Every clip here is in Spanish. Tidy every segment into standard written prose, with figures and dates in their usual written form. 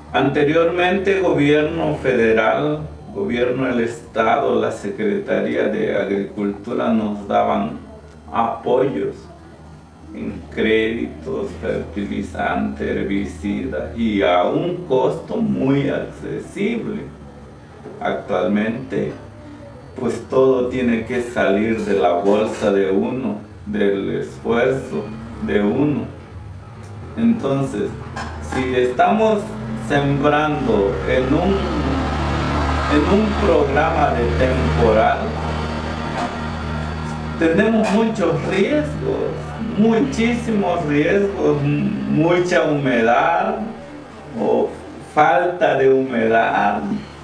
Anteriormente, gobierno federal, gobierno del estado, la Secretaría de Agricultura nos daban apoyos en créditos, fertilizantes, herbicidas y a un costo muy accesible. Actualmente, pues todo tiene que salir de la bolsa de uno, del esfuerzo de uno. Entonces, si estamos sembrando en un programa de temporal, tenemos muchos riesgos, muchísimos riesgos, mucha humedad o falta de humedad,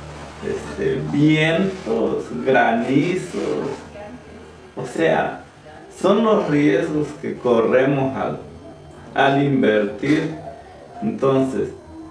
vientos, granizos, o sea, son los riesgos que corremos al invertir. Entonces,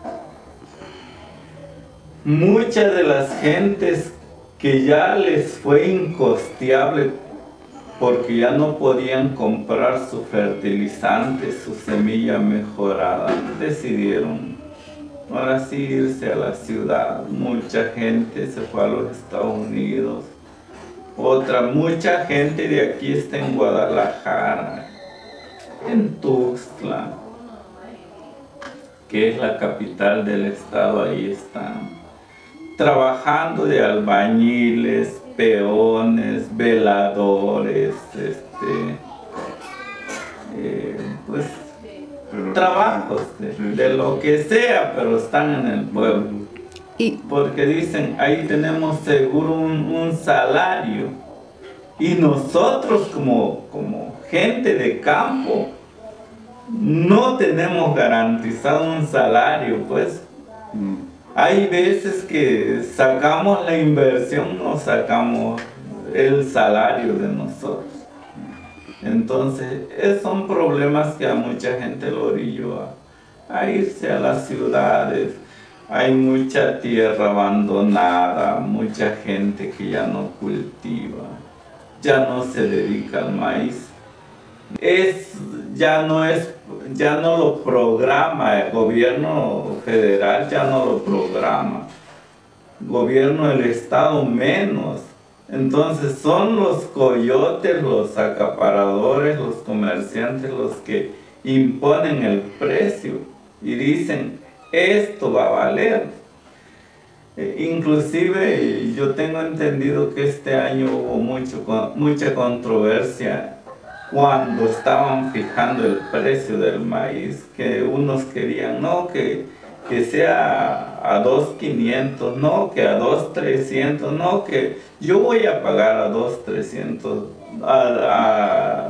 muchas de las gentes que ya les fue incosteable porque ya no podían comprar su fertilizante, su semilla mejorada, decidieron ahora sí irse a la ciudad. Mucha gente se fue a los Estados Unidos, mucha gente de aquí está en Guadalajara, en Tuxtla, que es la capital del estado. Ahí están trabajando de albañiles, peones, veladores, pues trabajos de lo que sea, pero están en el pueblo. Porque dicen, ahí tenemos seguro un salario. Y nosotros como gente de campo, no tenemos garantizado un salario, pues. Hay veces que sacamos la inversión, no sacamos el salario de nosotros. Entonces, son problemas que a mucha gente lo orilló a irse a las ciudades. Hay mucha tierra abandonada, mucha gente que ya no cultiva, ya no se dedica al maíz. Ya no lo programa el gobierno federal, ya no lo programa. Gobierno del estado menos. Entonces son los coyotes, los acaparadores, los comerciantes los que imponen el precio y dicen, esto va a valer. Inclusive yo tengo entendido que este año hubo mucha controversia cuando estaban fijando el precio del maíz, que unos querían, no, que sea a 2.500, no, que a 2.300, no, que yo voy a pagar a 2.300, a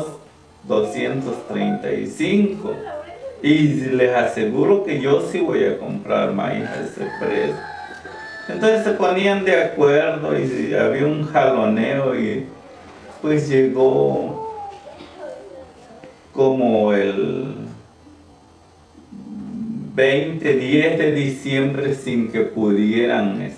2.235, y les aseguro que yo sí voy a comprar maíz a ese precio. Entonces se ponían de acuerdo y había un jaloneo y pues llegó como el 10 de diciembre sin que pudieran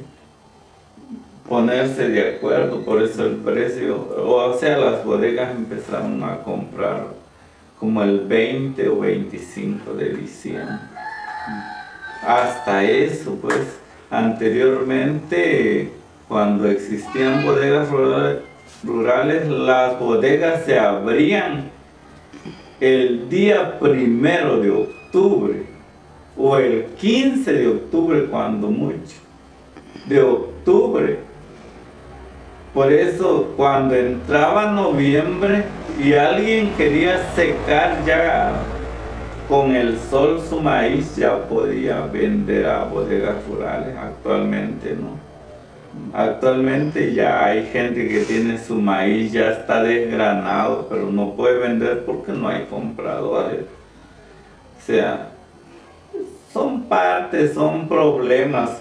ponerse de acuerdo. Por eso el precio, o sea, las bodegas empezaron a comprar como el 20 o 25 de diciembre. Hasta eso, pues, anteriormente, cuando existían bodegas rurales, las bodegas se abrían el día 1 de octubre o el 15 de octubre, cuando mucho, de octubre. Por eso cuando entraba noviembre y alguien quería secar ya con el sol su maíz, ya podía vender a bodegas rurales. Actualmente no. Actualmente ya hay gente que tiene su maíz, ya está desgranado, pero no puede vender porque no hay compradores. O sea, son problemas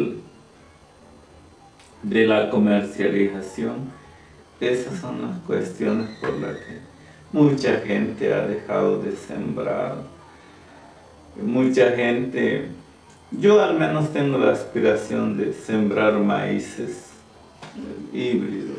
de la comercialización. Esas son las cuestiones por las que mucha gente ha dejado de sembrar. Mucha gente, yo al menos tengo la aspiración de sembrar maíces híbridos,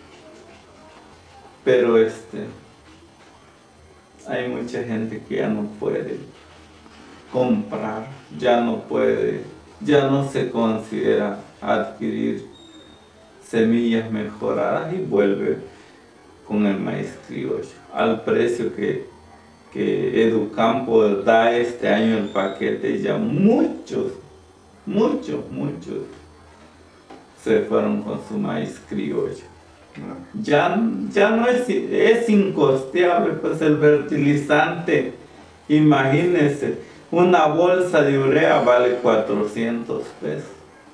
pero hay mucha gente que ya no puede. comprar, ya no puede, ya no se considera adquirir semillas mejoradas y vuelve con el maíz criollo al precio que Educampo da este año el paquete. Ya muchos se fueron con su maíz criollo. Ya no es incosteable, pues el fertilizante, imagínense, una bolsa de urea vale 400 pesos.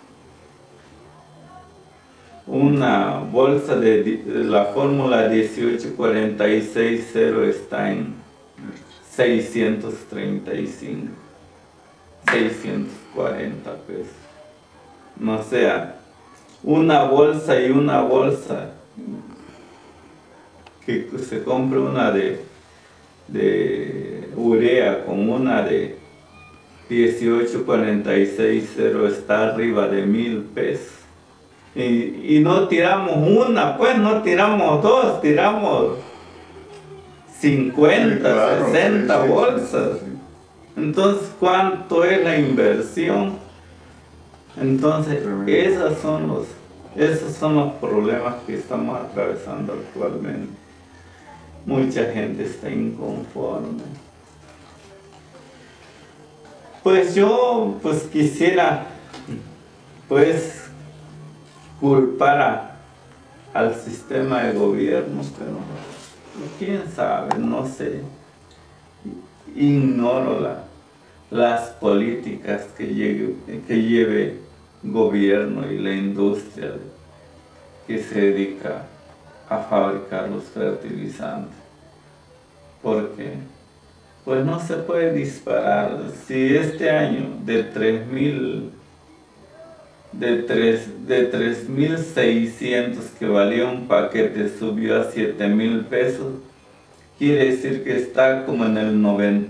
Una bolsa de la fórmula 18460 está en 635, 640 pesos. No sea, una bolsa que se compre una de urea con una de 18460 está arriba de 1000 pesos. Y no tiramos una, pues no tiramos dos, tiramos 50, sí, claro, 60 bolsas. Sí. Entonces, ¿cuánto es la inversión? Entonces, esos son los problemas que estamos atravesando actualmente. Mucha gente está inconforme. Pues yo quisiera culpar al sistema de gobierno, pero quién sabe, no sé. Ignoro las políticas que lleve gobierno y la industria que se dedica a fabricar los fertilizantes, porque pues no se puede disparar. Si este año de 3,600 que valía un paquete subió a 7,000 pesos, quiere decir que está como en el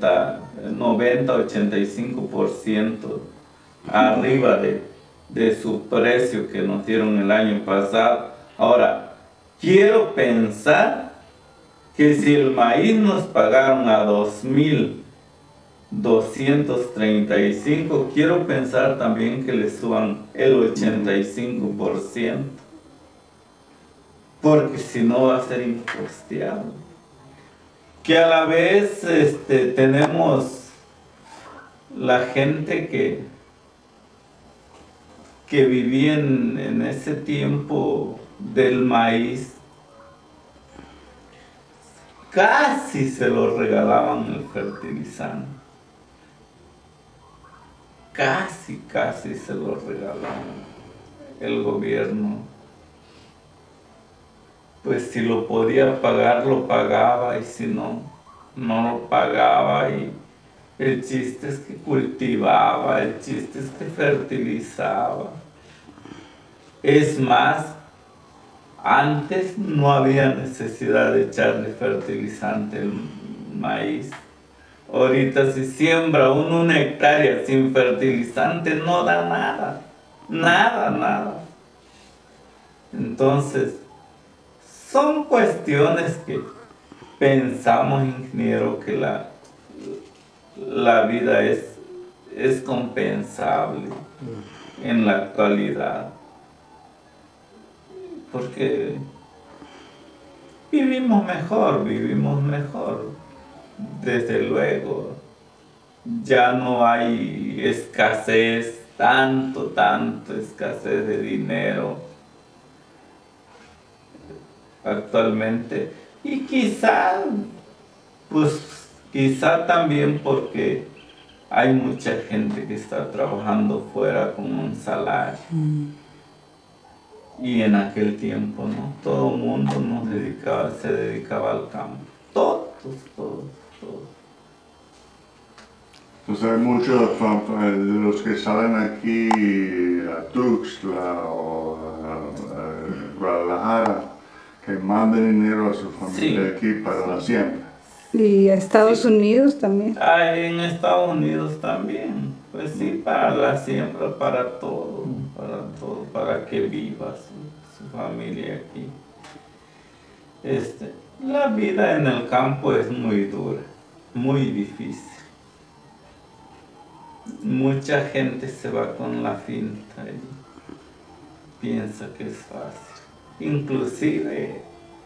85% arriba de su precio que nos dieron el año pasado. Ahora, quiero pensar que si el maíz nos pagaron a 2,235, quiero pensar también que le suban el 85%, porque si no va a ser incosteable. Que a la vez tenemos la gente que vivía en ese tiempo del maíz, casi se lo regalaban el fertilizante. Casi se lo regalaban. El gobierno, pues si lo podía pagar, lo pagaba, y si no, no lo pagaba. Y el chiste es que cultivaba, el chiste es que fertilizaba. Es más, antes no había necesidad de echarle fertilizante al maíz. Ahorita si siembra uno una hectárea sin fertilizante no da nada. Nada. Entonces, son cuestiones que pensamos, ingeniero, que la vida es compensable en la actualidad. Porque vivimos mejor, desde luego. Ya no hay escasez, tanto escasez de dinero actualmente. Y quizá también porque hay mucha gente que está trabajando fuera con un salario. Y en aquel tiempo, ¿no? Todo el mundo se dedicaba al campo. Todos. Pues hay muchos de los que salen aquí a Tuxtla o a Guadalajara que mandan dinero a su familia, sí, aquí para la siembra. Y a Estados Unidos también. En Estados Unidos también. Pues sí, para la siembra, para todo, para que viva su familia aquí. La vida en el campo es muy dura, muy difícil. mucha gente se va con la finta y piensa que es fácil. Inclusive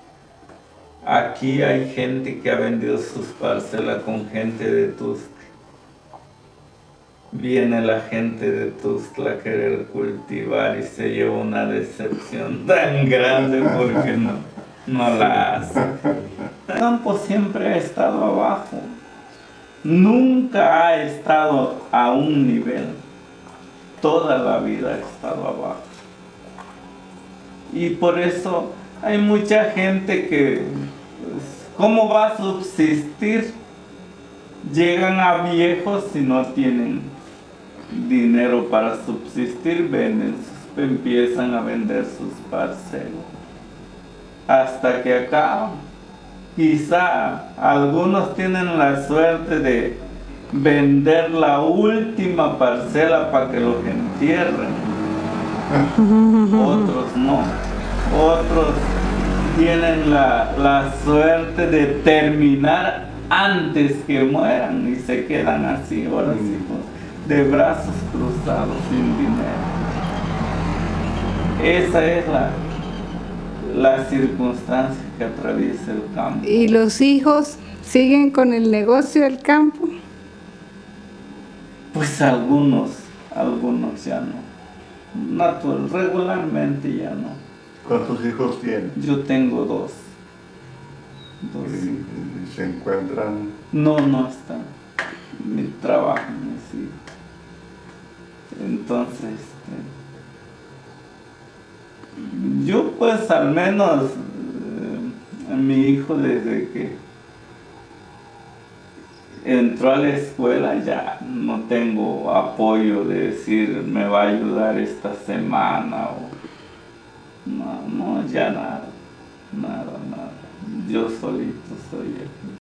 aquí hay gente que ha vendido sus parcelas con gente de Tuxtla. Viene la gente de Tuxtla a querer cultivar y se lleva una decepción tan grande porque no la hace. El campo siempre ha estado abajo. Nunca ha estado a un nivel. Toda la vida ha estado abajo. Y por eso hay mucha gente que, pues, ¿cómo va a subsistir? Llegan a viejos y no tienen dinero para subsistir, empiezan a vender sus parcelas. Hasta que acaban. Quizá algunos tienen la suerte de vender la última parcela para que los entierren. Otros no. Otros tienen la suerte de terminar antes que mueran y se quedan así, ahora sí, de brazos cruzados, sin dinero. Esa es la circunstancia que atraviesa el campo. ¿Y los hijos siguen con el negocio del campo? Pues algunos ya no. Regularmente ya no. ¿Cuántos hijos tienes? Yo tengo dos. ¿Y se encuentran? No están. Mi trabajo, mis hijos. Entonces, yo pues al menos mi hijo desde que entró a la escuela ya no tengo apoyo de decir me va a ayudar esta semana o no, ya nada. Yo solito soy aquí.